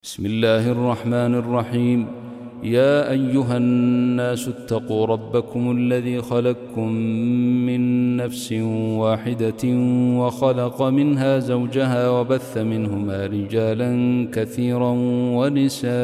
بسم الله الرحمن الرحيم. يا أيها الناس اتقوا ربكم الذي خلقكم من نفس واحدة وخلق منها زوجها وبث منهما رجالا كثيرا ونساء،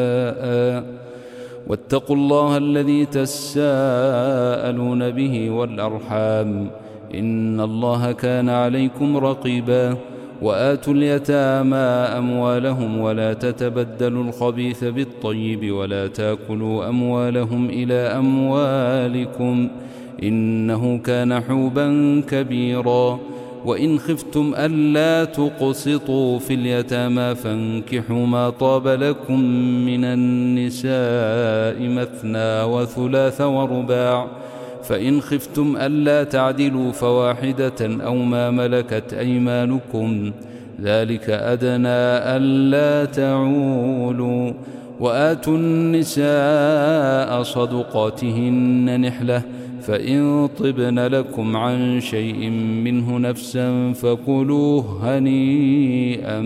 واتقوا الله الذي تساءلون به والأرحام، إن الله كان عليكم رقيبا. وآتوا اليتامى أموالهم ولا تتبدلوا الخبيث بالطيب ولا تاكلوا أموالهم إلى أموالكم إنه كان حوبا كبيرا. وإن خفتم ألا تقسطوا في اليتامى فانكحوا ما طاب لكم من النساء مثنى وثلاث ورباع، فإن خفتم ألا تعدلوا فواحدة أو ما ملكت أيمانكم ذلك أدنى ألا تعولوا. وآتوا النساء صدقاتهن نحلة، فإن طبن لكم عن شيء منه نفسا فكلوه هنيئا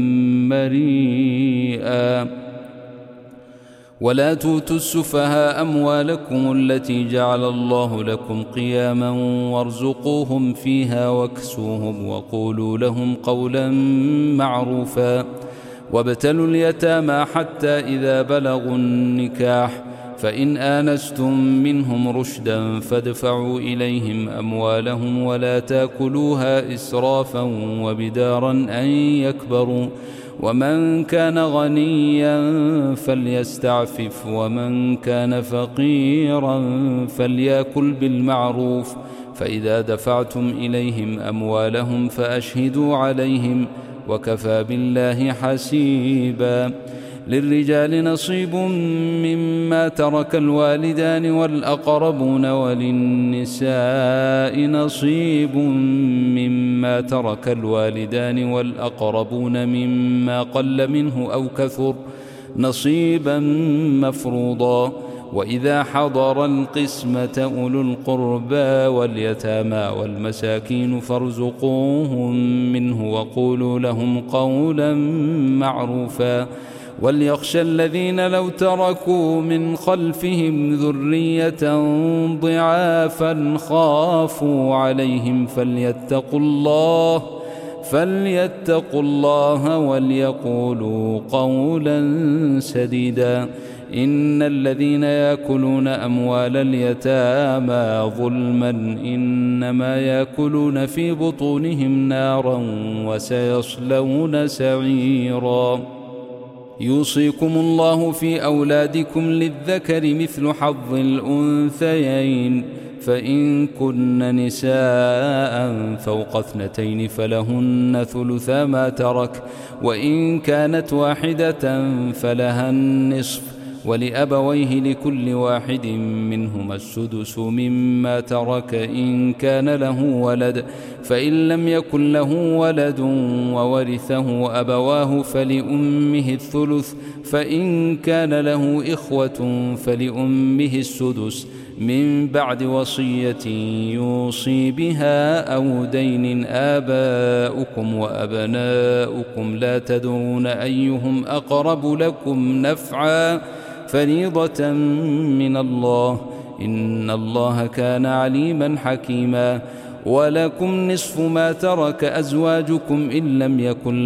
مريئا. ولا تؤتوا السفهاء أموالكم التي جعل الله لكم قياما وارزقوهم فيها واكسوهم وقولوا لهم قولا معروفا. وابتلوا اليتامى حتى إذا بلغوا النكاح، فإن آنستم منهم رشدا فادفعوا إليهم أموالهم ولا تاكلوها إسرافا وبدارا أن يكبروا. ومن كان غنيا فليستعفف، ومن كان فقيرا فليأكل بالمعروف. فإذا دفعتم إليهم أموالهم فأشهدوا عليهم، وكفى بالله حسيبا. للرجال نصيب مما ترك الوالدان والأقربون، وللنساء نصيب مما ترك الوالدان والأقربون مما قل منه أو كثر نصيبا مفروضا. وإذا حضر القسمة أولو القربى واليتامى والمساكين فارزقوهم منه وقولوا لهم قولا معروفا. وليخشى الذين لو تركوا من خلفهم ذرية ضعافا خافوا عليهم فليتقوا الله وليقولوا قولا سديدا. إن الذين يأكلون أموال اليتامى ظلما إنما يأكلون في بطونهم نارا وسيصلون سعيرا. يوصيكم الله في أولادكم للذكر مثل حظ الأنثيين، فإن كن نساء فوق 2 فلهن ثلثا ما ترك، وإن كانت واحدة فلها النصف، ولأبويه لكل واحد منهما السدس مما ترك إن كان له ولد، فإن لم يكن له ولد وورثه أبواه فلأمه الثلث، فإن كان له إخوة فلأمه السدس من بعد وصية يوصي بها أو دين. آباؤكم وأبناؤكم لا تدرون أيهم أقرب لكم نفعا فريضة من الله، إن الله كان عليما حكيما. ولكم نصف ما ترك أزواجكم إن لم يكن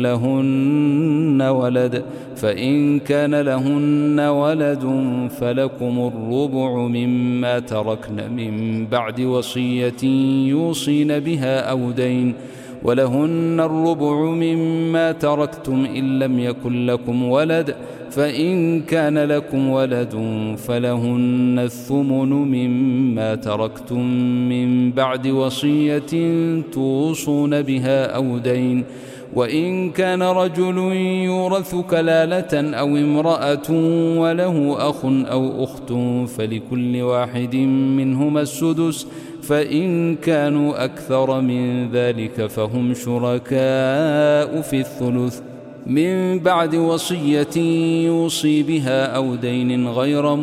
لهن ولد، فإن كان لهن ولد فلكم الربع مما تركن من بعد وصية يوصين بها أو دين، ولهن الربع مما تركتم إن لم يكن لكم ولد، فإن كان لكم ولد فلهن الثمن مما تركتم من بعد وصية توصون بها أو دين. وإن كان رجل يورث كلالة أو امرأة وله أخ أو أخت فلكل واحد منهما السدس، فإن كانوا أكثر من ذلك فهم شركاء في الثلث من بعد وصية يوصي بها أو دين غير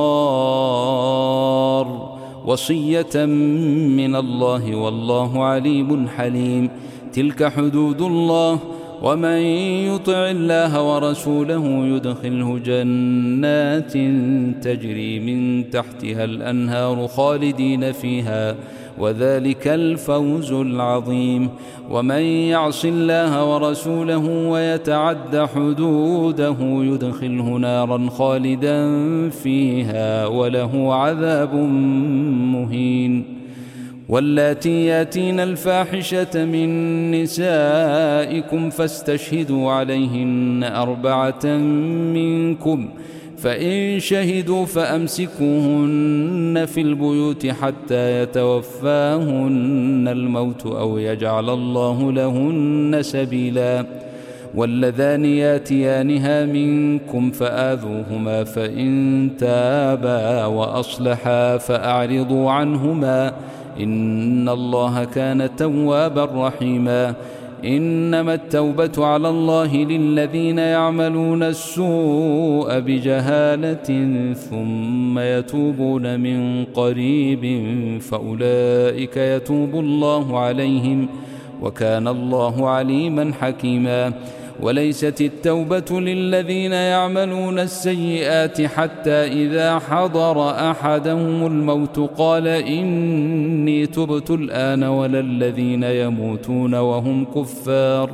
مضار، وصية من الله والله عليم حليم. تلك حدود الله ومن يطع الله ورسوله يدخله جنات تجري من تحتها الأنهار خالدين فيها وذلك الفوز العظيم. ومن يعص الله ورسوله ويتعد حدوده يدخله نارا خالدا فيها وله عذاب مهين. واللاتي ياتين الفاحشة من نسائكم فاستشهدوا عليهن 4 منكم، فإن شهدوا فأمسكوهن في البيوت حتى يتوفاهن الموت أو يجعل الله لهن سبيلا. واللذان ياتيانها منكم فآذوهما، فإن تابا وأصلحا فأعرضوا عنهما، إن الله كان توابا رحيما. إنما التوبة على الله للذين يعملون السوء بجهالة ثم يتوبون من قريب فأولئك يتوب الله عليهم، وكان الله عليما حكيما. وليست التوبة للذين يعملون السيئات حتى إذا حضر أحدهم الموت قال إني تبت الآن، ولا الذين يموتون وهم كفار،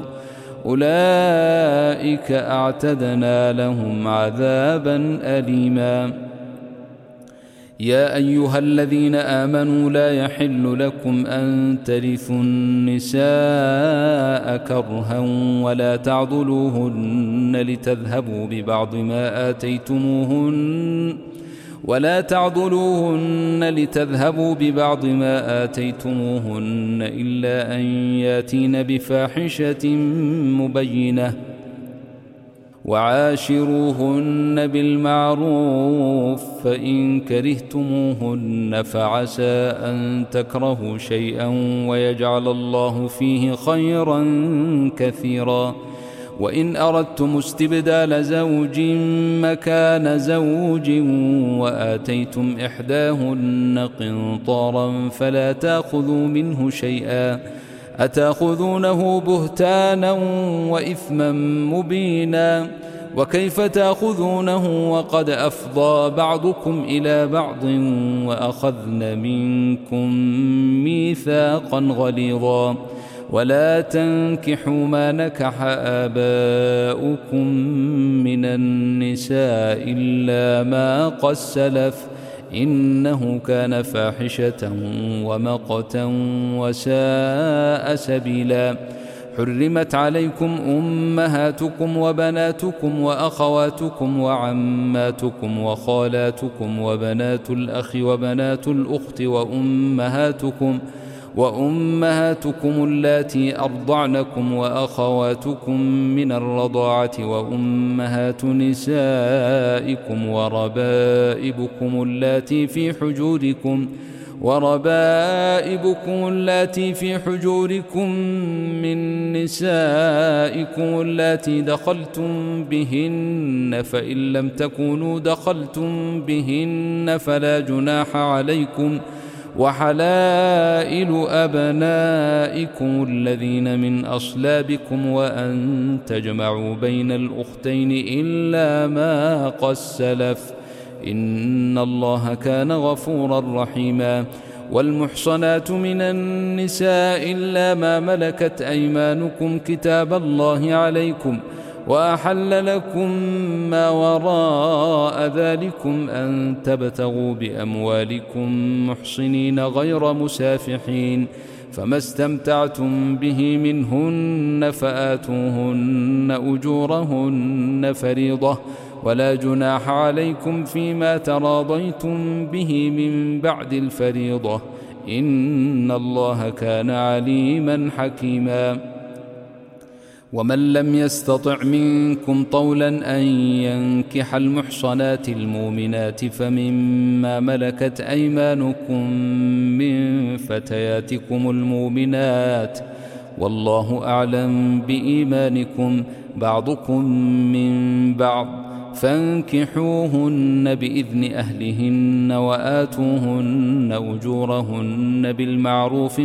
أولئك أعتدنا لهم عذابا أليما. يا أيها الذين آمنوا لا يحل لكم أن ترثوا النساء كرها ولا تعضلوهن لتذهبوا ببعض ما آتيتموهن إلا أن ياتين بفاحشة مبينة، وعاشروهن بالمعروف، فإن كرهتموهن فعسى أن تكرهوا شيئا ويجعل الله فيه خيرا كثيرا. وإن أردتم استبدال زوج مكان زوج وآتيتم إحداهن قنطارا فلا تأخذوا منه شيئا، أتأخذونه بهتانا وإثما مبينا، وكيف تأخذونه وقد أفضى بعضكم إلى بعض وأخذن منكم ميثاقا غليظا. ولا تنكحوا ما نكح آباؤكم من النساء إلا ما قد سلف، إنه كان فاحشة ومقتا وساء سبيلا. حرمت عليكم أمهاتكم وبناتكم وأخواتكم وعماتكم وخالاتكم وبنات الأخ وبنات الأخت وأمهاتكم اللاتي أرضعنكم وأخواتكم من الرضاعة وأمهات نسائكم وربائبكم اللاتي في حجوركم من نسائكم اللاتي دخلتم بهن، فإن لم تكونوا دخلتم بهن فلا جناح عليكم، وحلائل أبنائكم الذين من أصلابكم، وأن تجمعوا بين الأختين إلا ما قد سلف، إن الله كان غفورا رحيما. والمحصنات من النساء إلا ما ملكت أيمانكم كتاب الله عليكم، وأحل لكم ما وراء ذلكم أن تبتغوا بأموالكم محصنين غير مسافحين، فما استمتعتم به منهن فآتوهن أجورهن فريضة، ولا جناح عليكم فيما تراضيتم به من بعد الفريضة، إن الله كان عليما حكيما. ومن لم يستطع منكم طولا أن ينكح المحصنات المؤمنات فمما ملكت أيمانكم من فتياتكم المؤمنات، والله أعلم بإيمانكم، بعضكم من بعض، فانكحوهن بإذن أهلهن وآتوهن أجورهن بالمعروف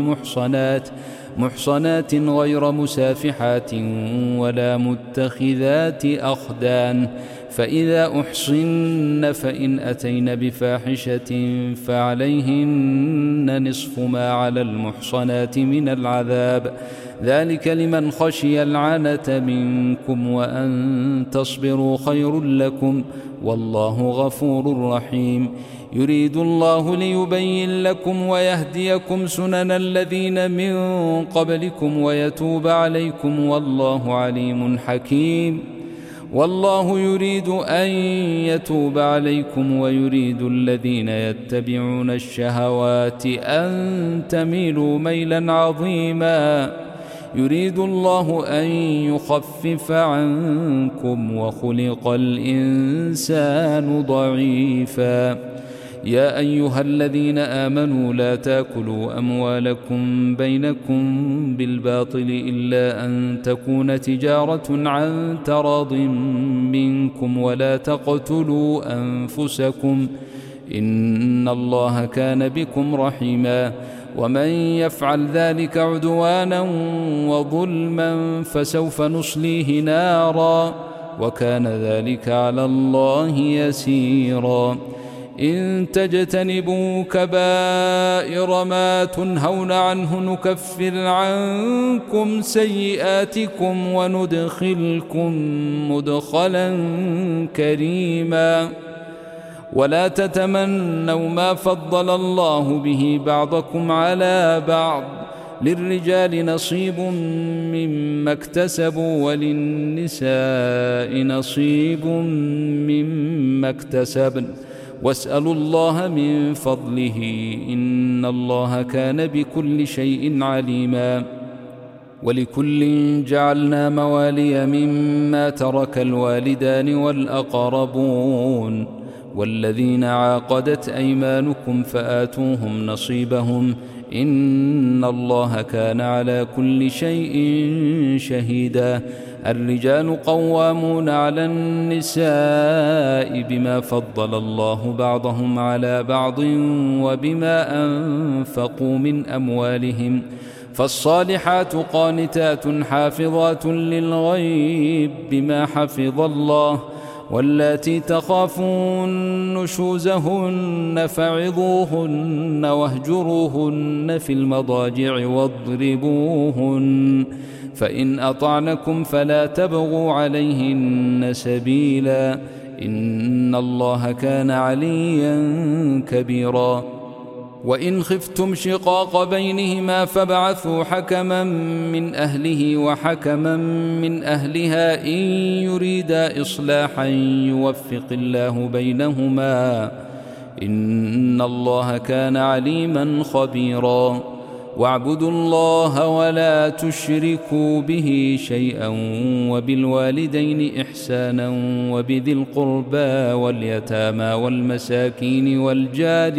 محصنات غير مسافحات ولا متخذات أخدان، فإذا أحصن فإن أتين بفاحشة فعليهن نصف ما على المحصنات من العذاب، ذلك لمن خشي العنة منكم، وأن تصبروا خير لكم، والله غفور رحيم. يريد الله ليبين لكم ويهديكم سنن الذين من قبلكم ويتوب عليكم، والله عليم حكيم. والله يريد أن يتوب عليكم ويريد الذين يتبعون الشهوات أن تميلوا ميلا عظيما. يريد الله أن يخفف عنكم وخلق الإنسان ضعيفا. يا أيها الذين آمنوا لا تأكلوا أموالكم بينكم بالباطل إلا أن تكون تجارة عن تراض منكم، ولا تقتلوا أنفسكم إن الله كان بكم رحيما. ومن يفعل ذلك عدوانا وظلما فسوف نصليه نارا، وكان ذلك على الله يسيرا. إن تجتنبوا كبائر ما تنهون عنه نكفر عنكم سيئاتكم وندخلكم مدخلا كريما. ولا تتمنوا ما فضل الله به بعضكم على بعض، للرجال نصيب مما اكتسبوا وللنساء نصيب مما اكتسبن، واسألوا الله من فضله إن الله كان بكل شيء عليما. ولكل جعلنا موالي مما ترك الوالدان والأقربون والذين عاقدت أيمانكم فآتوهم نصيبهم إن الله كان على كل شيء شهيدا. الرجال قوامون على النساء بما فضل الله بعضهم على بعض وبما أنفقوا من أموالهم، فالصالحات قانتات حافظات للغيب بما حفظ الله، واللاتي تخافون نشوزهن فعظوهن واهجروهن في المضاجع واضربوهن، فإن أطعنكم فلا تبغوا عليهن سبيلا إن الله كان عليا كبيرا. وإن خفتم شقاق بينهما فابعثوا حكما من أهله وحكما من أهلها إن يريدا إصلاحا يوفق الله بينهما إن الله كان عليما خبيرا. واعبدوا الله ولا تشركوا به شيئا وبالوالدين إحسانا وبذي القربى واليتامى والمساكين والجار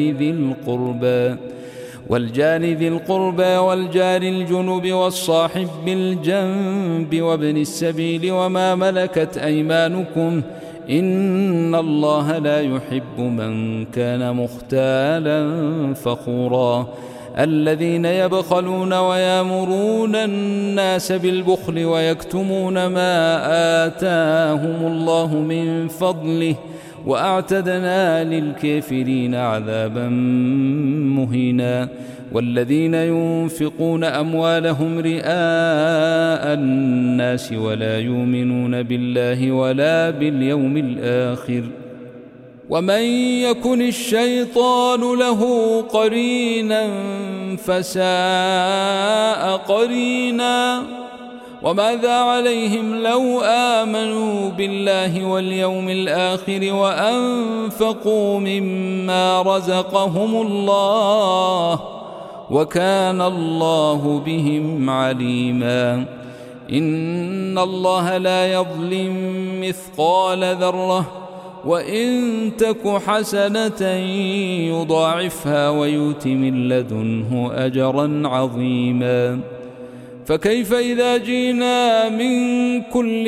ذي القربى والجار الجنب والصاحب بالجنب وابن السبيل وما ملكت أيمانكم إن الله لا يحب من كان مختالا فخورا. الذين يبخلون ويامرون الناس بالبخل ويكتمون ما آتاهم الله من فضله وأعتدنا للكافرين عذابا مهينا. والذين ينفقون أموالهم رئاء الناس ولا يؤمنون بالله ولا باليوم الآخر ومن يكن الشيطان له قرينا فساء قرينا. وماذا عليهم لو آمنوا بالله واليوم الآخر وأنفقوا مما رزقهم الله وكان الله بهم عليما. إن الله لا يظلم مثقال ذرة وإن تك حسنة يضاعفها ويؤت من لدنه أجرا عظيما. فكيف إذا جئنا من كل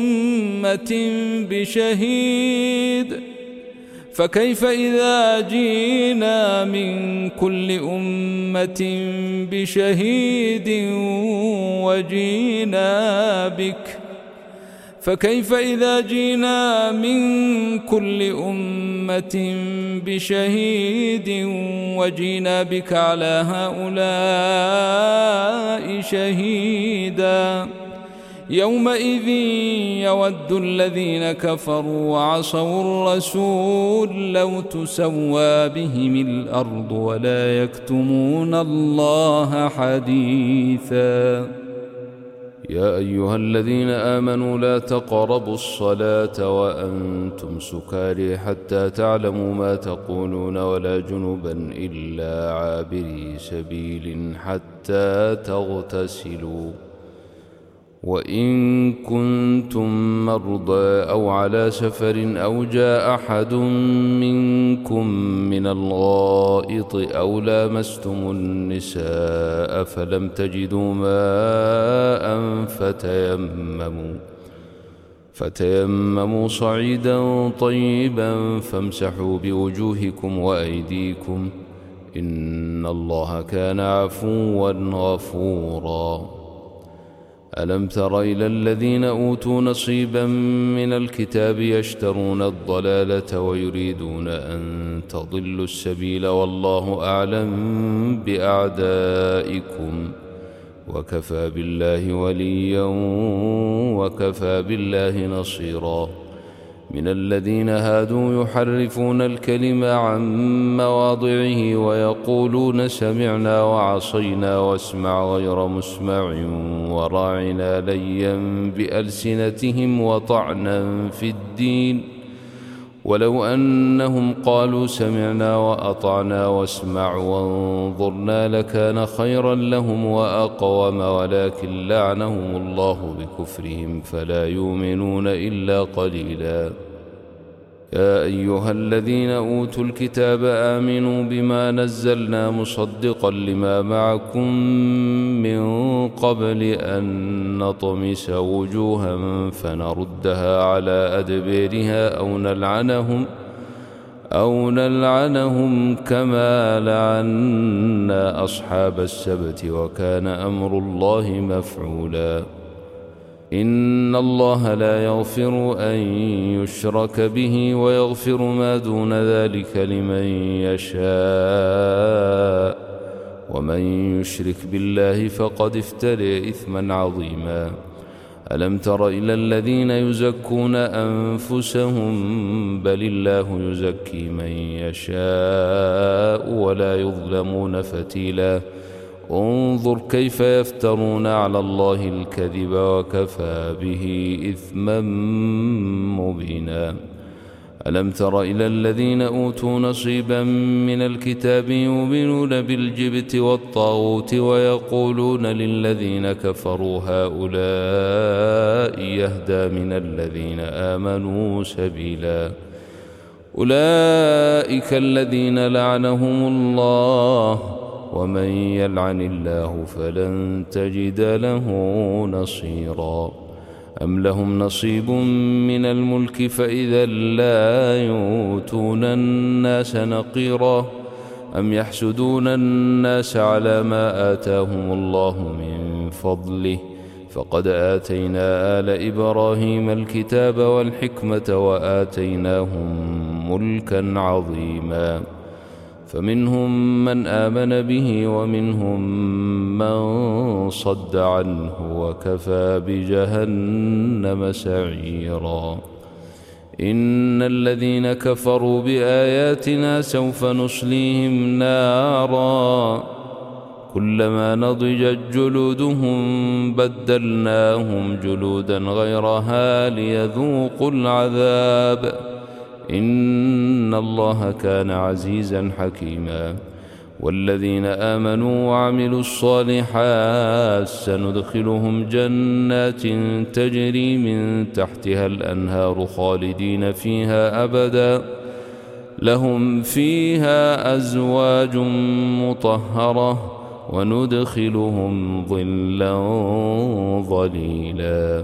أمة بشهيد وجينا بك على هؤلاء شهيدا يومئذ يود الذين كفروا وعصوا الرسول لو تسوى بهم الأرض ولا يكتمون الله حديثا. يا أيها الذين آمنوا لا تقربوا الصلاة وأنتم سكارى حتى تعلموا ما تقولون ولا جنبا إلا عابري سبيل حتى تغتسلوا وإن كنتم مرضى أو على سفر أو جاء أحد منكم من الغائط أو لامستم النساء فلم تجدوا ماء فتيمموا صعيدا طيبا فامسحوا بوجوهكم وأيديكم إن الله كان عفوا غفورا. ألم تر إلى الذين أوتوا نصيبا من الكتاب يشترون الضلالة ويريدون أن تضلوا السبيل والله أعلم بأعدائكم وكفى بالله وليا وكفى بالله نصيرا. من الذين هادوا يحرفون الكلم عن مواضعه ويقولون سمعنا وعصينا واسمع غير مسمع وراعنا ليا بألسنتهم وطعنا في الدين ولو أنهم قالوا سمعنا وأطعنا واسمع وانظرنا لكان خيرا لهم وأقوم ولكن لعنهم الله بكفرهم فلا يؤمنون إلا قليلا. يا أيها الذين أوتوا الكتاب آمنوا بما نزلنا مصدقا لما معكم من قبل أن نطمس وجوها فنردها على أدبيرها أو نلعنهم كما لعنا أصحاب السبت وكان أمر الله مفعولا. إن الله لا يغفر أن يشرك به ويغفر ما دون ذلك لمن يشاء ومن يشرك بالله فقد افترى إثما عظيما. ألم تر إلى الذين يزكون أنفسهم بل الله يزكي من يشاء ولا يظلمون فتيلا. انظر كيف يفترون على الله الكذب وكفى به إثما مبينا. ألم تر إلى الذين أوتوا نصيبا من الكتاب يؤمنون بالجبت والطاغوت ويقولون للذين كفروا هؤلاء يهدى من الذين آمنوا سبيلا. أولئك الذين لعنهم الله ومن يلعن الله فلن تجد له نصيرا. أم لهم نصيب من الملك فإذا لا يؤتون الناس نقيرا أم يحسدون الناس على ما آتاهم الله من فضله فقد آتينا آل إبراهيم الكتاب والحكمة وآتيناهم ملكا عظيما. فمنهم من آمن به ومنهم من صد عنه وكفى بجهنم سعيرا. إن الذين كفروا بآياتنا سوف نصليهم نارا كلما نضجت جلودهم بدلناهم جلودا غيرها ليذوقوا العذاب إن الله كان عزيزا حكيما. والذين آمنوا وعملوا الصالحات سندخلهم جنات تجري من تحتها الأنهار خالدين فيها أبدا لهم فيها أزواج مطهرة وندخلهم ظلا ظليلا.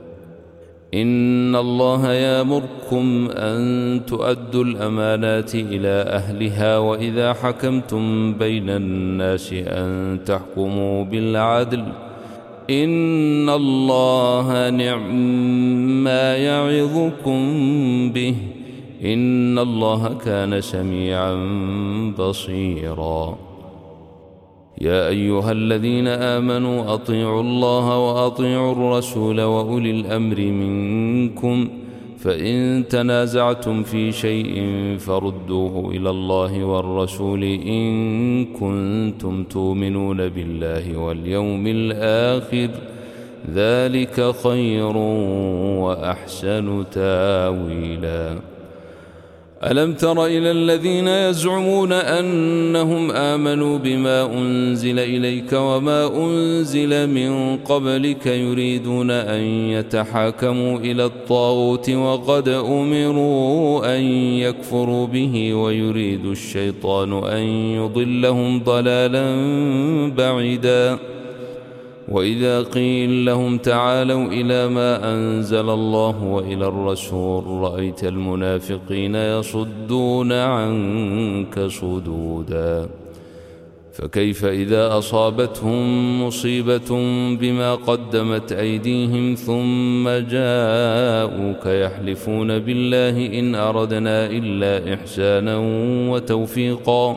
إن الله يأمركم أن تؤدوا الأمانات إلى أهلها وإذا حكمتم بين الناس أن تحكموا بالعدل إن الله نعم ما يعظكم به إن الله كان سميعا بصيرا. يا أيها الذين آمنوا أطيعوا الله وأطيعوا الرسول وأولي الأمر منكم فإن تنازعتم في شيء فردوه إلى الله والرسول إن كنتم تؤمنون بالله واليوم الآخر ذلك خير وأحسن تاويلا. ألم تر إلى الذين يزعمون أنهم آمنوا بما أنزل إليك وما أنزل من قبلك يريدون أن يتحاكموا إلى الطاغوت وقد أمروا أن يكفروا به ويريد الشيطان أن يضلهم ضلالا بعيدا. وإذا قيل لهم تعالوا إلى ما أنزل الله وإلى الرسول رأيت المنافقين يصدون عنك صدودا. فكيف إذا أصابتهم مصيبة بما قدمت أيديهم ثم جاءوك يحلفون بالله إن أردنا إلا إحسانا وتوفيقا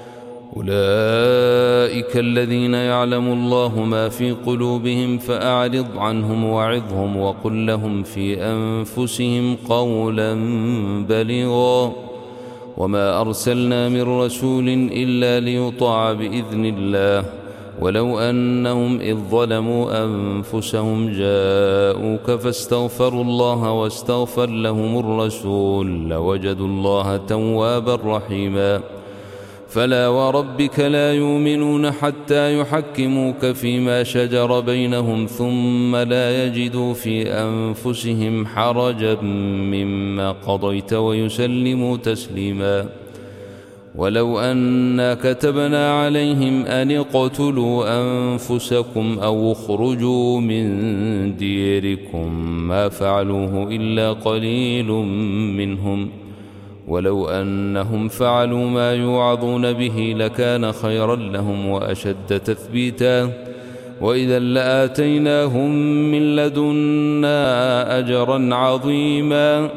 أولئك الذين يعلم الله ما في قلوبهم فأعرض عنهم وعظهم وقل لهم في أنفسهم قولا بليغا. وما أرسلنا من رسول إلا ليطاع بإذن الله ولو أنهم إذ ظلموا أنفسهم جاءوك فاستغفروا الله واستغفر لهم الرسول لوجدوا الله توابا رحيما. فلا وربك لا يؤمنون حتى يحكموك فيما شجر بينهم ثم لا يجدوا في أنفسهم حرجا مما قضيت ويسلموا تسليما. ولو أنا كتبنا عليهم أن اقتلوا أنفسكم أو اخرجوا من ديركم ما فعلوه إلا قليل منهم ولو أنهم فعلوا ما يوعظون به لكان خيرا لهم وأشد تثبيتا وإذا لآتيناهم من لدنا أجرا عظيما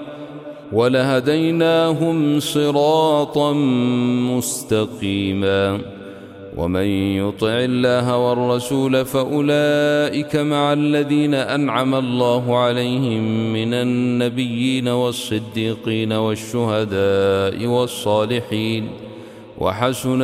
ولهديناهم صراطا مستقيما. ومن يطع الله والرسول فأولئك مع الذين أنعم الله عليهم من النبيين والصديقين والشهداء والصالحين وحسن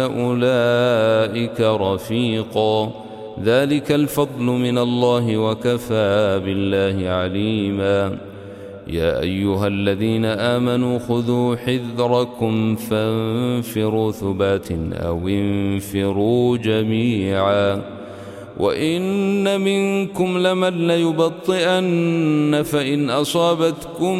أولئك رفيقا. ذلك الفضل من الله وكفى بالله عليما. يا أيها الذين آمنوا خذوا حذركم فانفروا ثبات أو انفروا جميعا وإن منكم لمن ليبطئن فإن أصابتكم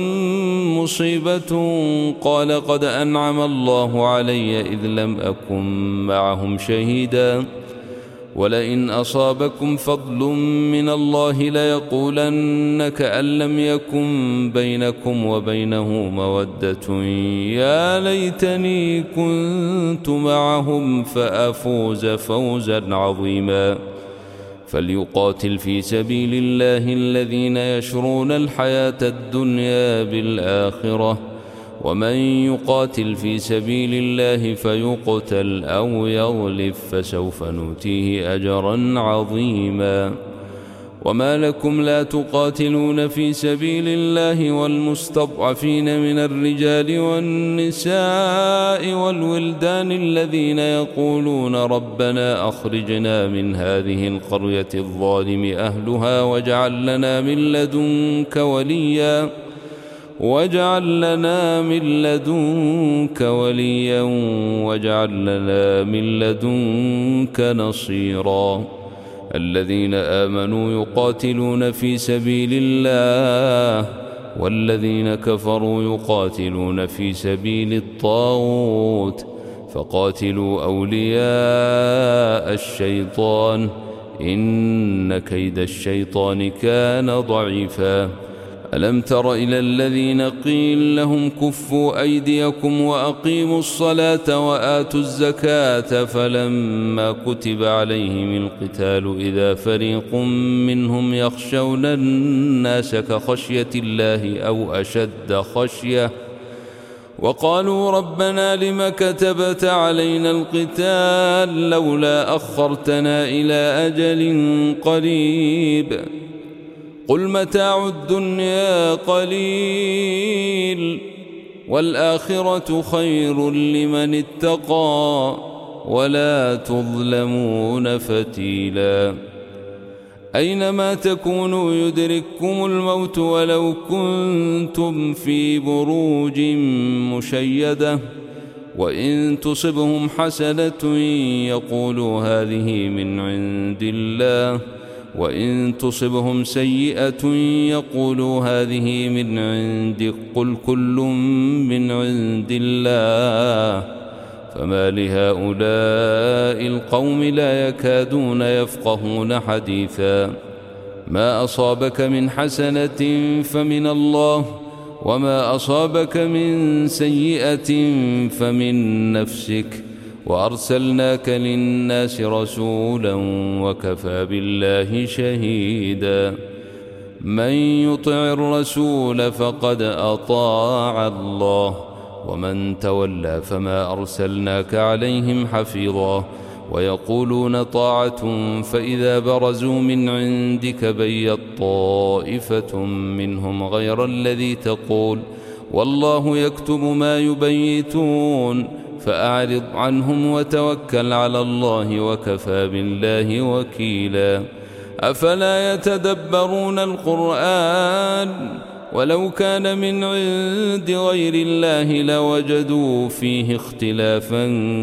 مصيبة قال قد أنعم الله علي إذ لم أكن معهم شهيدا ولئن أصابكم فضل من الله ليقولن كأن لم يكن بينكم وبينه مودة يا ليتني كنت معهم فأفوز فوزا عظيما. فليقاتل في سبيل الله الذين يشرون الحياة الدنيا بالآخرة ومن يقاتل في سبيل الله فيقتل أو يغلب فسوف نؤتيه أجرا عظيما. وما لكم لا تقاتلون في سبيل الله والمستضعفين من الرجال والنساء والولدان الذين يقولون ربنا أخرجنا من هذه القرية الظالم أهلها واجعل لنا من لدنك وليا واجعل لنا من لدنك نصيرا. الذين آمنوا يقاتلون في سبيل الله والذين كفروا يقاتلون في سبيل الطاغوت فقاتلوا أولياء الشيطان إن كيد الشيطان كان ضعيفا. ألم تر إلى الذين قيل لهم كفوا أيديكم وأقيموا الصلاة وآتوا الزكاة فلما كتب عليهم القتال إذا فريق منهم يخشون الناس كخشية الله أو أشد خشية وقالوا ربنا لم كتبت علينا القتال لولا أخرتنا إلى أجل قريب قل متاع الدنيا قليل والآخرة خير لمن اتقى ولا تظلمون فتيلا. أينما تكونوا يدرككم الموت ولو كنتم في بروج مشيدة وإن تصبهم حسنة يقولوا هذه من عند الله وإن تصبهم سيئة يقولوا هذه من عندك قل كل من عند الله فما لهؤلاء القوم لا يكادون يفقهون حديثا. ما أصابك من حسنة فمن الله وما أصابك من سيئة فمن نفسك وأرسلناك للناس رسولا وكفى بالله شهيدا. من يطع الرسول فقد أطاع الله ومن تولى فما أرسلناك عليهم حفيظا. ويقولون طاعة فإذا برزوا من عندك بيت طائفة منهم غير الذي تقول والله يكتب ما يبيتون فأعرض عنهم وتوكل على الله وكفى بالله وكيلا. أفلا يتدبرون القرآن ولو كان من عند غير الله لوجدوا فيه اختلافا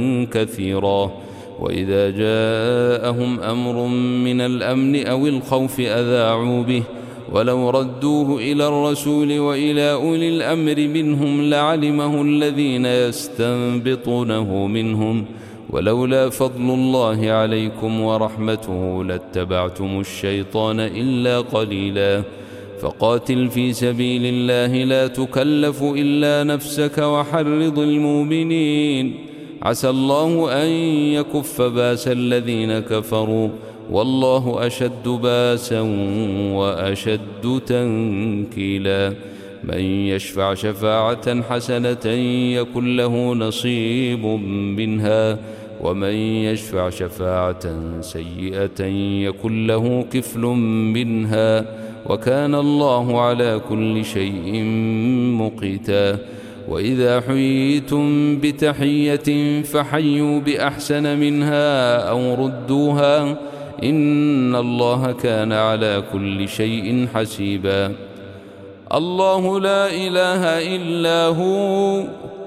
كثيرا. وإذا جاءهم أمر من الأمن أو الخوف أذاعوا به ولو ردوه إلى الرسول وإلى أولي الأمر منهم لعلمه الذين يستنبطونه منهم ولولا فضل الله عليكم ورحمته لاتبعتم الشيطان إلا قليلا. فقاتل في سبيل الله لا تكلف إلا نفسك وحرض المؤمنين عسى الله أن يكف باس الذين كفروا والله أشد باسا وأشد تنكيلا. من يشفع شفاعة حسنة يكن له نصيب منها ومن يشفع شفاعة سيئة يكن له كفل منها وكان الله على كل شيء مقيتا. وإذا حييتم بتحية فحيوا بأحسن منها أو ردوها إن الله كان على كل شيء حسيبا. الله لا إله إلا هو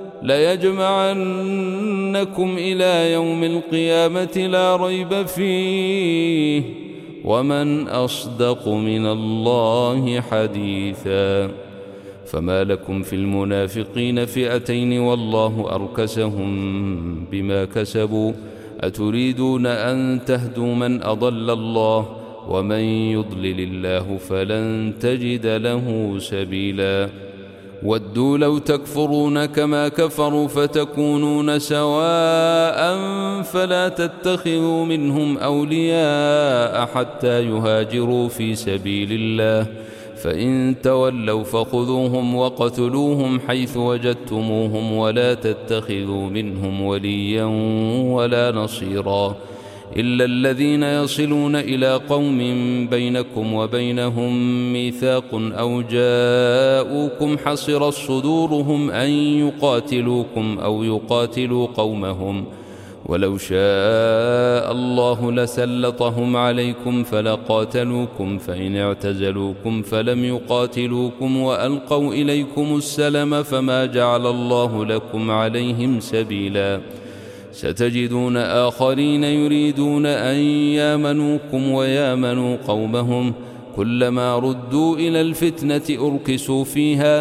ليجمعنكم إلى يوم القيامة لا ريب فيه ومن أصدق من الله حديثا. فما لكم في المنافقين فئتين والله أركسهم بما كسبوا أتريدون أن تهدوا من أضل الله ومن يضلل الله فلن تجد له سبيلا. ودوا لو تكفرون كما كفروا فتكونون سواء فلا تتخذوا منهم أولياء حتى يهاجروا في سبيل الله فإن تولوا فخذوهم وقتلوهم حيث وجدتموهم ولا تتخذوا منهم وليا ولا نصيرا إلا الذين يصلون إلى قوم بينكم وبينهم ميثاق أو جاءوكم حصرت صدورهم أن يقاتلوكم أو يقاتلوا قومهم ولو شاء الله لسلطهم عليكم فلقاتلوكم فإن اعتزلوكم فلم يقاتلوكم وألقوا إليكم السلم فما جعل الله لكم عليهم سبيلا. ستجدون آخرين يريدون أن يامنوكم ويامنوا قومهم كلما ردوا إلى الفتنة أركسوا فيها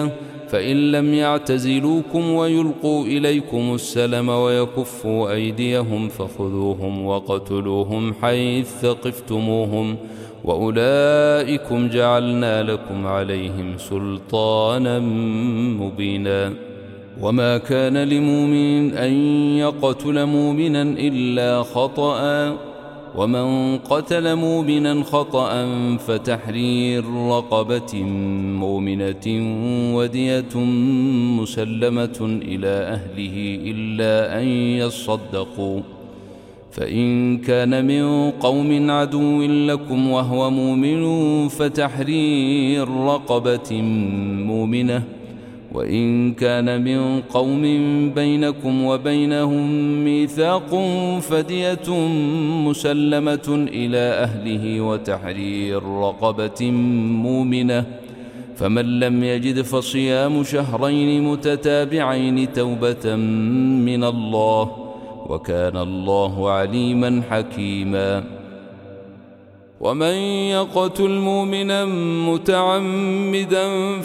فإن لم يعتزلوكم ويلقوا إليكم السلم ويكفوا أيديهم فخذوهم وقتلوهم حيث ثقفتموهم وأولئكم جعلنا لكم عليهم سلطانا مبينا. وما كان لمؤمن أن يقتل مؤمنا إلا خطأ، ومن قتل مؤمنا خطأ فتحرير رقبة مؤمنة ودية مسلمة إلى أهله إلا أن يصدقوا، فإن كان من قوم عدو لكم وهو مؤمن فتحرير رقبة مؤمنة، وإن كان من قوم بينكم وبينهم ميثاق فدية مسلمة إلى أهله وتحرير رقبة مؤمنة، فمن لم يجد فصيام شهرين متتابعين توبة من الله، وكان الله عليما حكيما. ومن يقتل مؤمنا متعمدا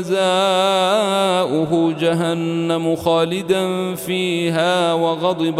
فجزاؤه جهنم خالدا فيها وغضب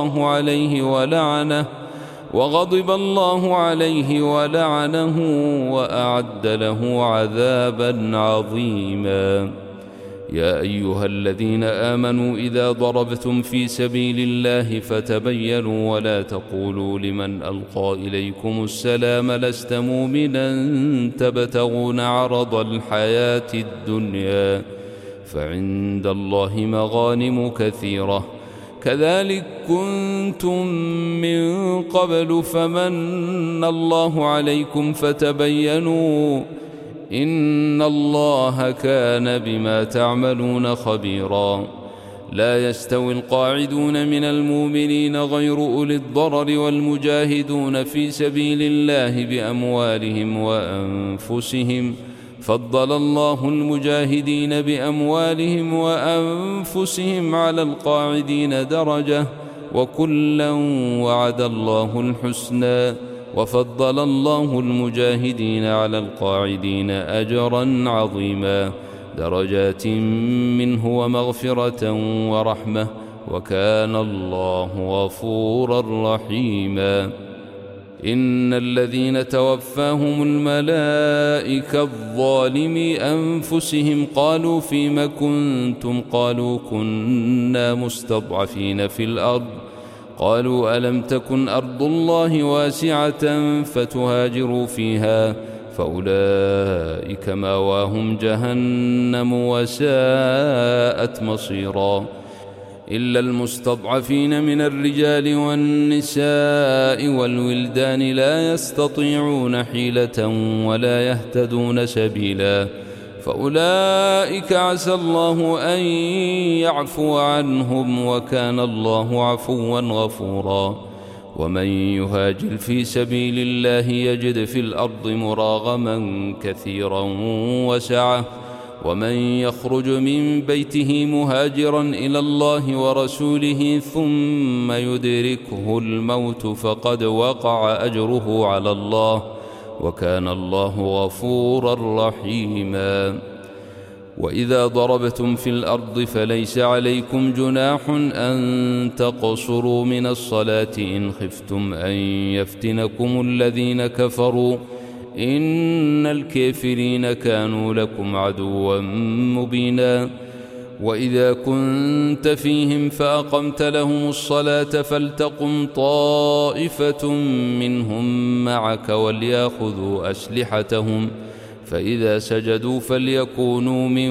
الله عليه ولعنه وأعد له عذابا عظيما. يا أيها الذين آمنوا إذا ضربتم في سبيل الله فتبينوا ولا تقولوا لمن ألقى إليكم السلام لست مؤمنا تبتغون عرض الحياة الدنيا فعند الله مغانم كثيرة كذلك كنتم من قبل فمن الله عليكم فتبينوا إن الله كان بما تعملون خبيرا. لا يستوي القاعدون من المؤمنين غير أولي الضرر والمجاهدون في سبيل الله بأموالهم وأنفسهم، فضل الله المجاهدين بأموالهم وأنفسهم على القاعدين درجة، وكلا وعد الله الحسنى، وفضل الله المجاهدين على القاعدين أجرا عظيما، درجات منه ومغفرة ورحمة، وكان الله غفورا رحيما. إن الذين توفاهم الملائكة الظالمي أنفسهم قالوا فيم كنتم؟ قالوا كنا مستضعفين في الأرض، قالوا ألم تكن أرض الله واسعة فتهاجروا فيها، فأولئك مأواهم جهنم وساءت مصيرا. إلا المستضعفين من الرجال والنساء والولدان لا يستطيعون حيلة ولا يهتدون سبيلا، فأولئك عسى الله أن يعفو عنهم، وكان الله عفوا غفورا. ومن يهاجر في سبيل الله يجد في الأرض مراغما كثيرا وسعة، ومن يخرج من بيته مهاجرا إلى الله ورسوله ثم يدركه الموت فقد وقع أجره على الله، وكان الله غفورا رحيما. وإذا ضربتم في الأرض فليس عليكم جناح أن تقصروا من الصلاة إن خفتم أن يفتنكم الذين كفروا، إن الكافرين كانوا لكم عدوا مبينا. وإذا كنت فيهم فأقمت لهم الصلاة فلتقم طائفة منهم معك وليأخذوا أسلحتهم، فإذا سجدوا فليكونوا من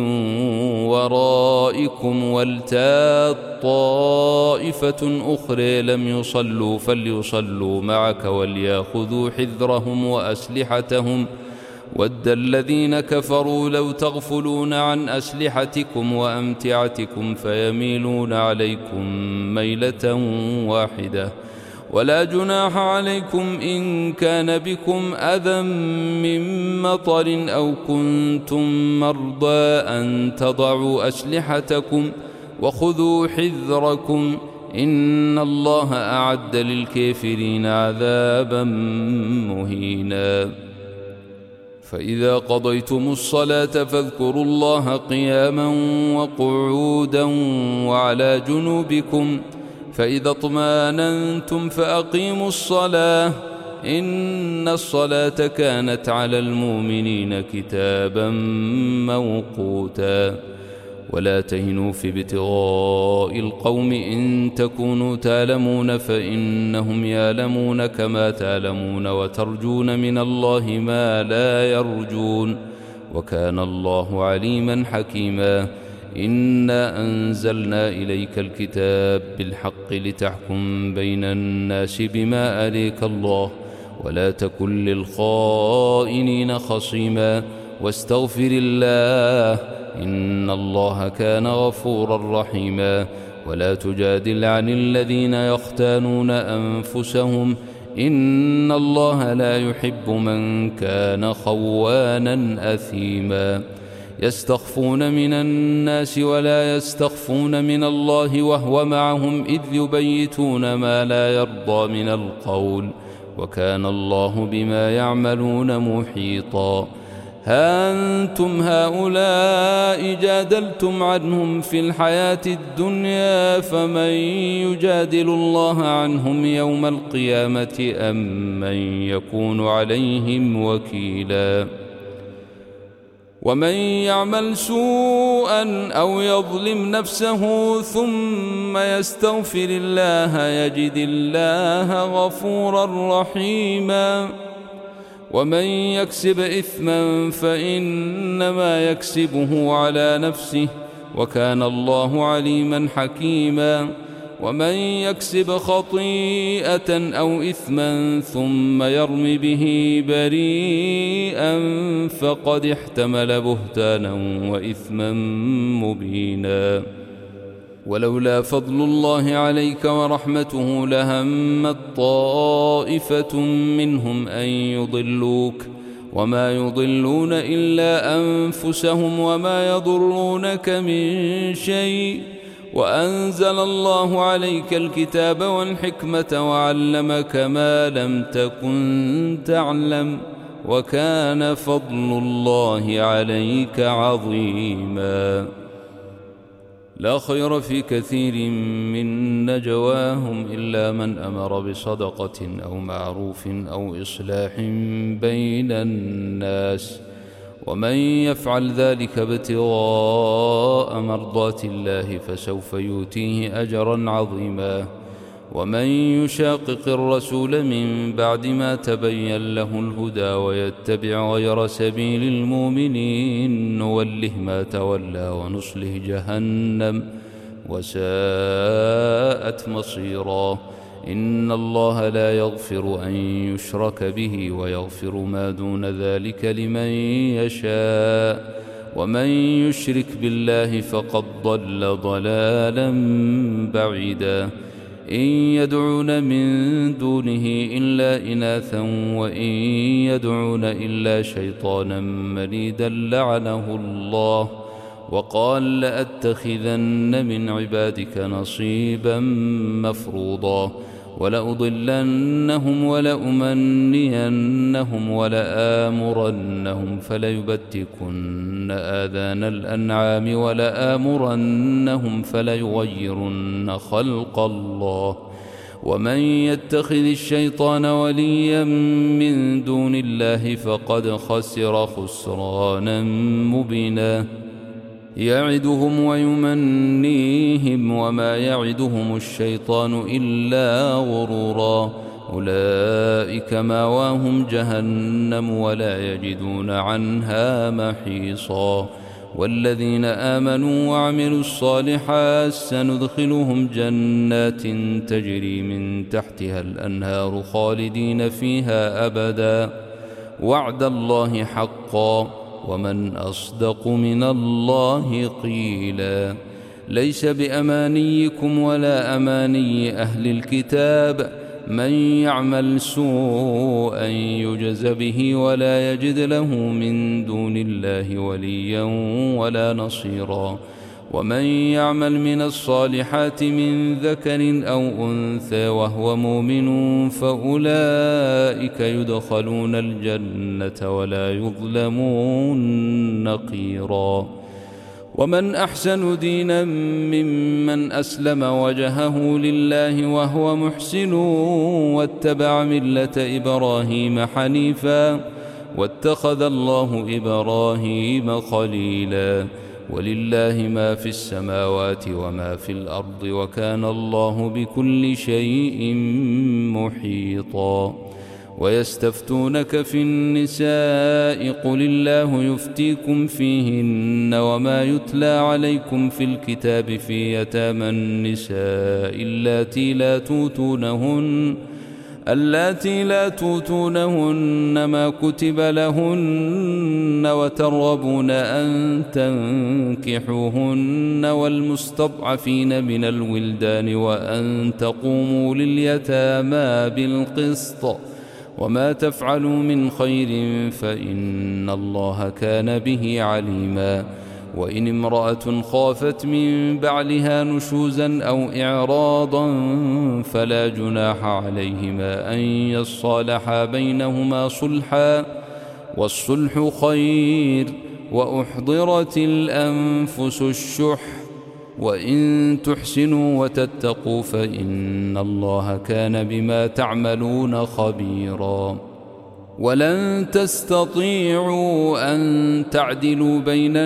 ورائكم ولتأت طائفة أخرى لم يصلوا فليصلوا معك وليأخذوا حذرهم وأسلحتهم، ود الذين كفروا لو تغفلون عن أسلحتكم وأمتعتكم فيميلون عليكم ميلة واحدة. ولا جناح عليكم إن كان بكم أذى من مطر أو كنتم مرضى أن تضعوا أسلحتكم وخذوا حذركم، إن الله أعد للكافرين عذابا مهينا. فإذا قضيتم الصلاة فاذكروا الله قياما وقعودا وعلى جنوبكم فإذا اطمأننتم فأقيموا الصلاة إن الصلاة كانت على المؤمنين كتابا موقوتا ولا تهنوا في ابتغاء القوم إن تكونوا تعلمون فإنهم يعلمون كما تعلمون وترجون من الله ما لا يرجون وكان الله عليما حكيما إنا أنزلنا إليك الكتاب بالحق لتحكم بين الناس بما أريك الله ولا تكن للخائنين خصيما واستغفر الله إن الله كان غفورا رحيما ولا تجادل عن الذين يختانون أنفسهم إن الله لا يحب من كان خوانا أثيما يستخفون من الناس ولا يستخفون من الله وهو معهم إذ يبيتون ما لا يرضى من القول وكان الله بما يعملون محيطا ها أنتم هؤلاء جادلتم عنهم في الحياة الدنيا فمن يجادل الله عنهم يوم القيامة أم من يكون عليهم وكيلا ومن يعمل سوءا أو يظلم نفسه ثم يستغفر الله يجد الله غفورا رحيما ومن يكسب إثما فإنما يكسبه على نفسه وكان الله عليما حكيما ومن يكسب خطيئة أو إثما ثم يرم به بريئا فقد احتمل بهتانا وإثما مبينا ولولا فضل الله عليك ورحمته لهمت طائفة منهم أن يضلوك وما يضلون إلا أنفسهم وما يضرونك من شيء وأنزل الله عليك الكتاب والحكمة وعلمك ما لم تكن تعلم وكان فضل الله عليك عظيما لا خير في كثير من نجواهم إلا من أمر بصدقة أو معروف أو إصلاح بين الناس ومن يفعل ذلك ابتغاء مرضات الله فسوف يؤتيه أجرا عظيما ومن يشاقق الرسول من بعد ما تبين له الهدى ويتبع غير سبيل المؤمنين نوله ما تولى ونصله جهنم وساءت مصيرا إن الله لا يغفر أن يشرك به ويغفر ما دون ذلك لمن يشاء ومن يشرك بالله فقد ضل ضلالا بعيدا إن يدعون من دونه إلا إناثا وإن يدعون إلا شيطانا مريدا لعنه الله وقال لأتخذن من عبادك نصيبا مفروضا ولأضلنهم ولأمنينهم ولآمرنهم فليبتكن آذان الأنعام ولآمرنهم فليغيرن خلق الله ومن يتخذ الشيطان وليا من دون الله فقد خسر خسرانا مبينا يعدهم ويمنيهم وما يعدهم الشيطان إلا غرورا أولئك مأواهم جهنم ولا يجدون عنها محيصا والذين آمنوا وعملوا الصالحات سندخلهم جنات تجري من تحتها الأنهار خالدين فيها أبدا وعد الله حقا ومن أصدق من الله قيلا ليس بأمانيكم ولا أماني أهل الكتاب من يعمل سوءا يجز به ولا يجد له من دون الله وليا ولا نصيرا ومن يعمل من الصالحات من ذكر أو أنثى وهو مؤمن فأولئك يدخلون الجنة ولا يظلمون نقيرا. ومن أحسن دينا ممن أسلم وجهه لله وهو محسن واتبع ملة إبراهيم حنيفا واتخذ الله إبراهيم خليلا. ولله ما في السماوات وما في الأرض وكان الله بكل شيء محيطا. ويستفتونك في النساء قل الله يفتيكم فيهن وما يتلى عليكم في الكتاب في يتامى النساء اللاتي لا توتونهن ما كتب لهن وترغبون أن تنكحوهن والمستضعفين من الولدان وأن تقوموا لليتامى بالقسط وما تفعلوا من خير فإن الله كان به عليما. وإن امرأة خافت من بعلها نشوزا أو إعراضا فلا جناح عليهما أن يصالحا بينهما صلحا والصلح خير وأحضرت الأنفس الشح وإن تحسنوا وتتقوا فإن الله كان بما تعملون خبيرا. ولن تستطيعوا أن تعدلوا بين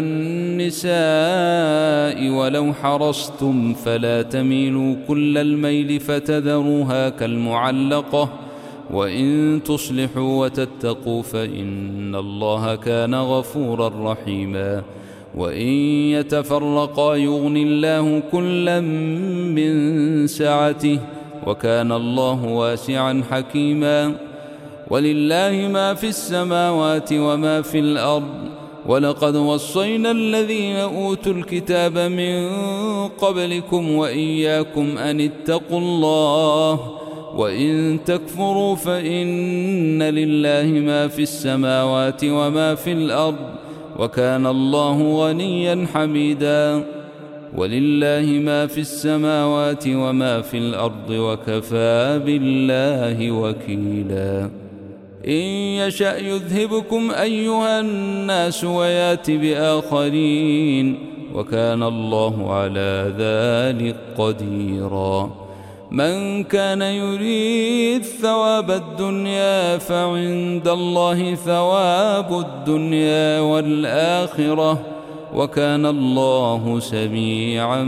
النساء ولو حرصتم فلا تميلوا كل الميل فتذروها كالمعلقة وإن تصلحوا وتتقوا فإن الله كان غفورا رحيما. وإن يتفرقا يغن الله كلا من سعته وكان الله واسعا حكيما. ولله ما في السماوات وما في الأرض ولقد وصينا الذين أوتوا الكتاب من قبلكم وإياكم أن اتقوا الله وإن تكفروا فإن لله ما في السماوات وما في الأرض وكان الله غنيا حميدا. ولله ما في السماوات وما في الأرض وكفى بالله وكيلا. إن يشأ يذهبكم أيها الناس ويات بآخرين وكان الله على ذلك قديرا. من كان يريد ثواب الدنيا فعند الله ثواب الدنيا والآخرة وكان الله سميعا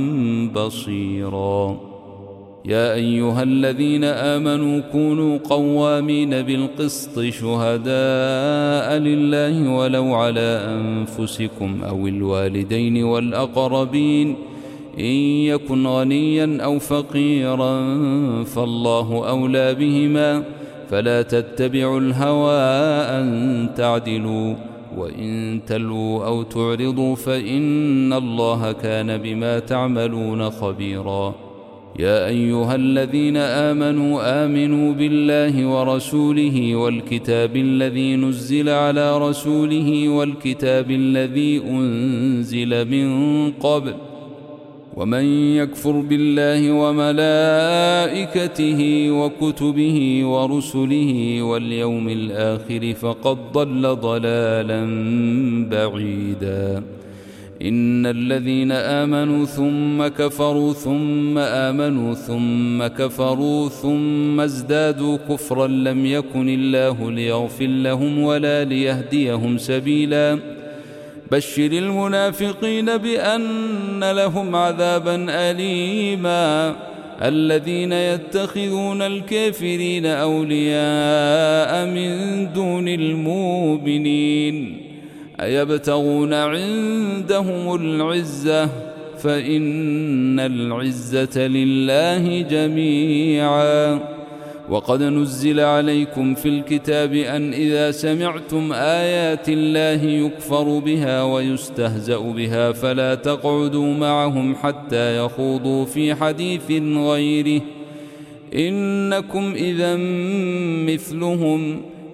بصيرا. يا أيها الذين آمنوا كونوا قوامين بالقسط شهداء لله ولو على أنفسكم أو الوالدين والأقربين إن يكن غنيا أو فقيرا فالله أولى بهما فلا تتبعوا الهوى أن تعدلوا وإن تلووا أو تعرضوا فإن الله كان بما تعملون خبيرا. يا أيها الذين آمنوا بالله ورسوله والكتاب الذي نزل على رسوله والكتاب الذي أنزل من قبل ومن يكفر بالله وملائكته وكتبه ورسله واليوم الآخر فقد ضل ضلالا بعيدا. إن الذين آمنوا ثم كفروا ثم آمنوا ثم كفروا ثم ازدادوا كفرا لم يكن الله ليغفر لهم ولا ليهديهم سبيلا. بشر المنافقين بأن لهم عذابا أليما. الذين يتخذون الكافرين أولياء من دون المؤمنين أيبتغون عندهم العزة فإن العزة لله جميعا. وقد نزل عليكم في الكتاب أن إذا سمعتم آيات الله يكفر بها ويستهزأ بها فلا تقعدوا معهم حتى يخوضوا في حديث غيره إنكم إذا مثلهم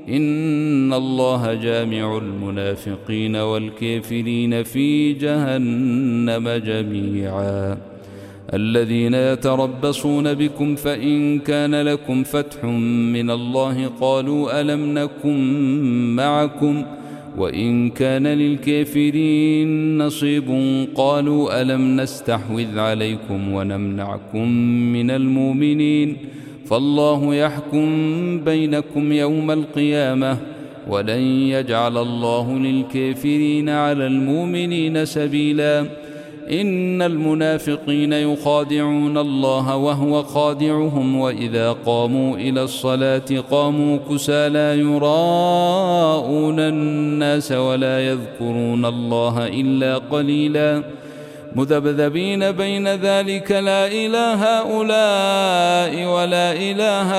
إن الله جامع المنافقين والكافرين في جهنم جميعا. الذين يتربصون بكم فإن كان لكم فتح من الله قالوا ألم نكن معكم وإن كان للكافرين نصيب قالوا ألم نستحوذ عليكم ونمنعكم من المؤمنين فالله يحكم بينكم يوم القيامة ولن يجعل الله للكافرين على المؤمنين سبيلا. إن المنافقين يخادعون الله وهو خادعهم وإذا قاموا إلى الصلاة قاموا كسالى يراءون الناس ولا يذكرون الله إلا قليلا مذبذبين بين ذلك لا إله هؤلاء ولا إله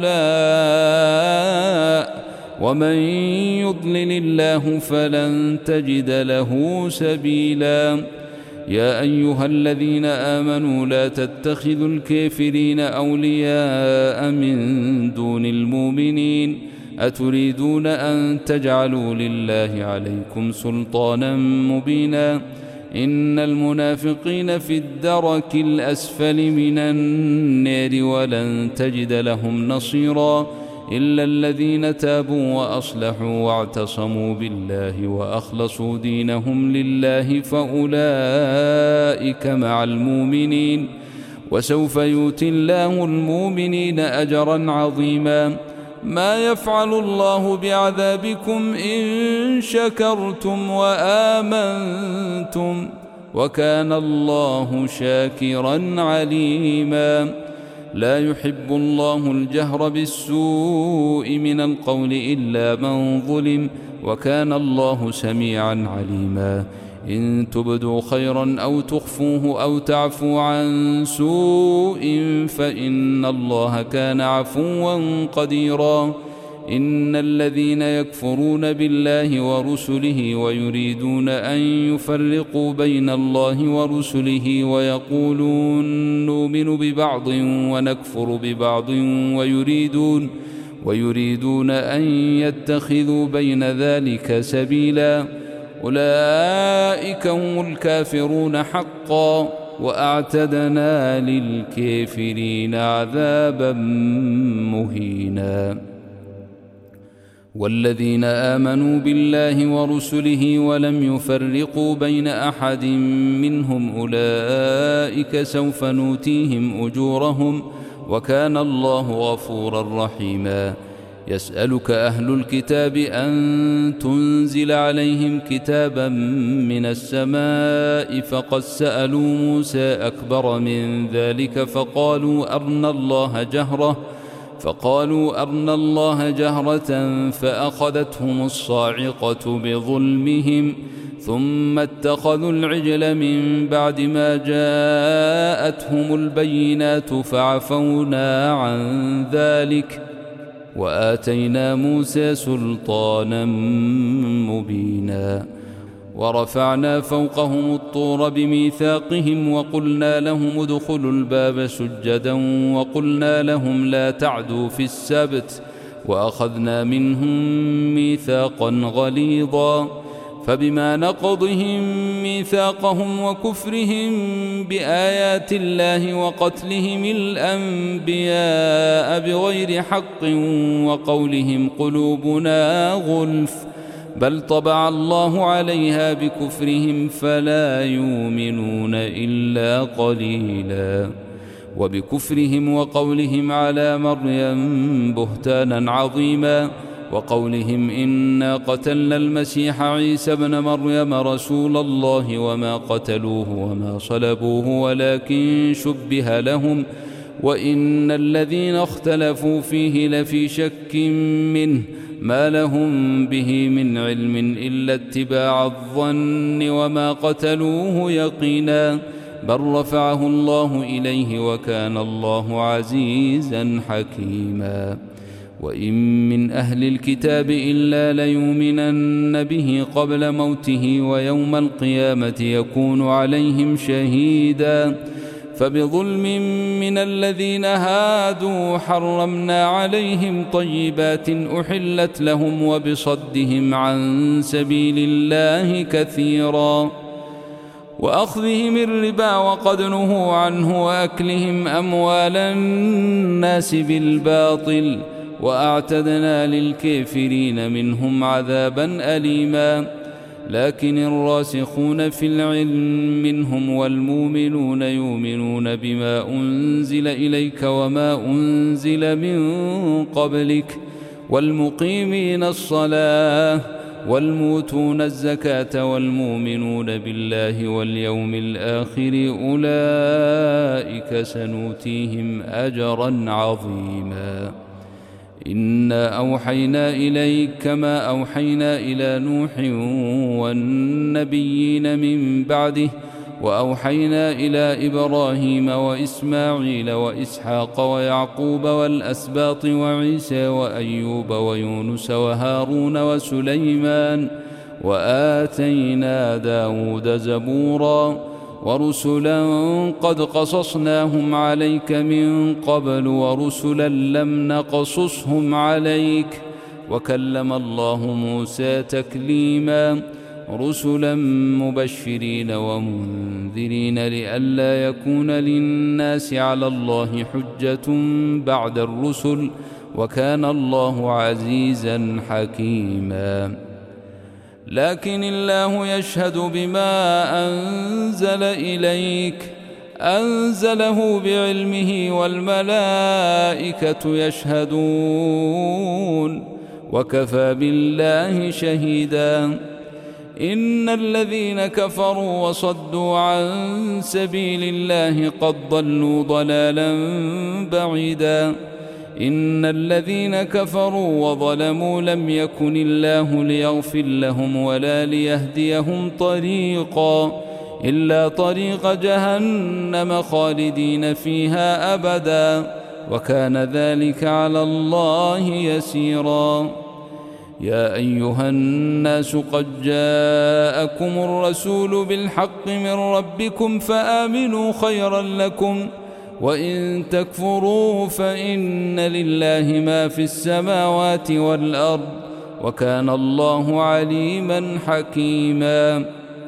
هؤلاء ومن يضلل الله فلن تجد له سبيلا. يا أيها الذين آمنوا لا تتخذوا الكافرين أولياء من دون المؤمنين أتريدون أن تجعلوا لله عليكم سلطانا مبينا. إن المنافقين في الدرك الأسفل من النار ولن تجد لهم نصيرا إلا الذين تابوا وأصلحوا واعتصموا بالله وأخلصوا دينهم لله فأولئك مع المؤمنين وسوف يؤتي الله المؤمنين أجرا عظيما. ما يفعل الله بعذابكم إن شكرتم وآمنتم وكان الله شاكرا عليما. لا يحب الله الجهر بالسوء من القول إلا من ظلم وكان الله سميعا عليما. إن تبدوا خيرا أو تخفوه أو تعفوا عن سوء فإن الله كان عفوا قديرا. إن الذين يكفرون بالله ورسله ويريدون أن يفرقوا بين الله ورسله ويقولون نؤمن ببعض ونكفر ببعض ويريدون أن يتخذوا بين ذلك سبيلا أولئك هم الكافرون حقا وأعتدنا للكافرين عذابا مهينا. والذين آمنوا بالله ورسله ولم يفرقوا بين أحد منهم أولئك سوف نؤتيهم أجورهم وكان الله غفورا رحيما. يسألك أهل الكتاب أن تنزل عليهم كتابا من السماء فقد سألوا موسى أكبر من ذلك فقالوا أرنا الله جهرة فأخذتهم الصاعقة بظلمهم ثم اتخذوا العجل من بعد ما جاءتهم البينات فعفونا عن ذلك وآتينا موسى سلطانا مبينا. ورفعنا فوقهم الطور بميثاقهم وقلنا لهم ادخلوا الباب سجدا وقلنا لهم لا تعدوا في السبت وأخذنا منهم ميثاقا غليظا. فبما نقضهم ميثاقهم وكفرهم بآيات الله وقتلهم الأنبياء بغير حق وقولهم قلوبنا غلف بل طبع الله عليها بكفرهم فلا يؤمنون إلا قليلا. وبكفرهم وقولهم على مريم بهتانا عظيما وقولهم إنا قتلنا المسيح عيسى ابن مريم رسول الله وما قتلوه وما صلبوه ولكن شبه لهم وإن الذين اختلفوا فيه لفي شك منه ما لهم به من علم إلا اتباع الظن وما قتلوه يقينا بل رفعه الله إليه وكان الله عزيزا حكيما. وإن من أهل الكتاب إلا ليؤمنن به قبل موته ويوم القيامة يكون عليهم شهيدا فبظلم من الذين هادوا حرمنا عليهم طيبات أحلت لهم وبصدهم عن سبيل الله كثيرا وأخذهم الربا وقد نهوا عنه وأكلهم أموال الناس بالباطل وأعتدنا للكافرين منهم عذابا أليما لكن الراسخون في العلم منهم والمؤمنون يؤمنون بما أنزل إليك وما أنزل من قبلك والمقيمين الصلاة والموتون الزكاة والمؤمنون بالله واليوم الآخر أولئك سنؤتيهم أجرا عظيما إنا أوحينا إليك كما أوحينا إلى نوح والنبيين من بعده وأوحينا إلى إبراهيم وإسماعيل وإسحاق ويعقوب والأسباط وعيسى وأيوب ويونس وهارون وسليمان وآتينا داود زبورا ورسلا قد قصصناهم عليك من قبل ورسلا لم نقصصهم عليك وكلم الله موسى تكليما رسلا مبشرين ومنذرين لئلا يكون للناس على الله حجة بعد الرسل وكان الله عزيزا حكيما لكن الله يشهد بما أنزل إليك أنزله بعلمه والملائكة يشهدون وكفى بالله شهيدا إن الذين كفروا وصدوا عن سبيل الله قد ضلوا ضلالا بعيدا إن الذين كفروا وظلموا لم يكن الله ليغفر لهم ولا ليهديهم طريقا إلا طريق جهنم خالدين فيها أبدا وكان ذلك على الله يسيرا يا أيها الناس قد جاءكم الرسول بالحق من ربكم فآمنوا خيرا لكم وإن تكفروا فإن لله ما في السماوات والأرض وكان الله عليما حكيما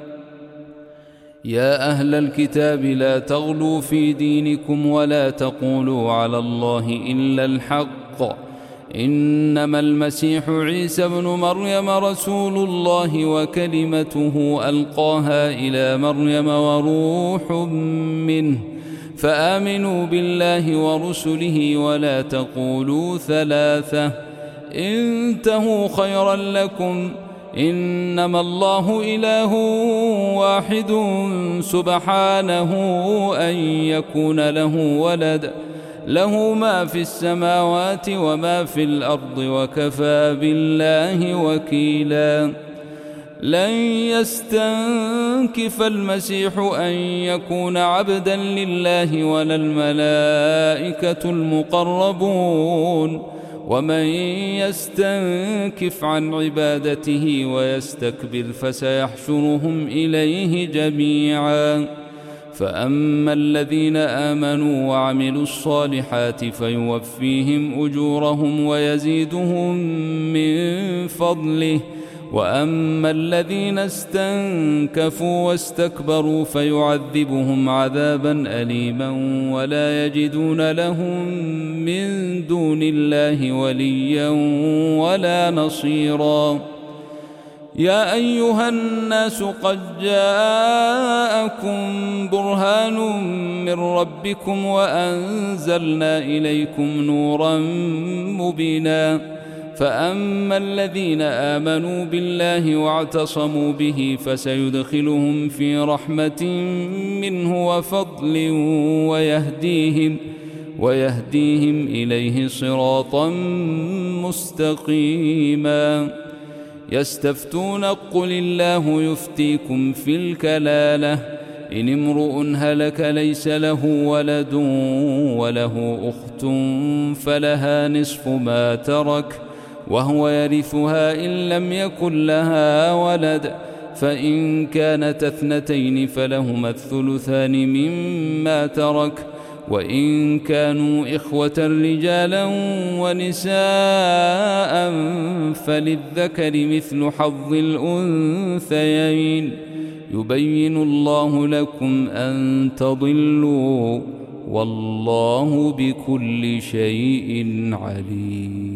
يا أهل الكتاب لا تغلوا في دينكم ولا تقولوا على الله إلا الحق إنما المسيح عيسى ابن مريم رسول الله وكلمته ألقاها إلى مريم وروح منه فآمنوا بالله ورسله ولا تقولوا ثلاثة انتهوا خيرا لكم إنما الله إله واحد سبحانه أن يكون له ولد له ما في السماوات وما في الأرض وكفى بالله وكيلا لن يستنكف المسيح أن يكون عبدا لله ولا الملائكة المقربون ومن يستنكف عن عبادته ويستكبر فسيحشرهم إليه جميعا فأما الذين آمنوا وعملوا الصالحات فيوفيهم أجورهم ويزيدهم من فضله وأما الذين استنكفوا واستكبروا فيعذبهم عذابا أليما ولا يجدون لهم من دون الله وليا ولا نصيرا يا أيها الناس قد جاءكم برهان من ربكم وأنزلنا إليكم نورا مبينا فأما الذين آمنوا بالله واعتصموا به فسيدخلهم في رحمة منه وفضل ويهديهم إليه صراطا مستقيما يستفتون قل الله يفتيكم في الكلالة إن امرؤ هلك ليس له ولد وله أخت فلها نصف ما ترك وهو يرثها إن لم يكن لها ولد فإن كانت اثنتين فلهما الثلثان مما ترك، وإن كانوا إخوة رجالا ونساء فللذكر مثل حظ الأنثيين. يبين الله لكم أن تضلوا، والله بكل شيء عليم.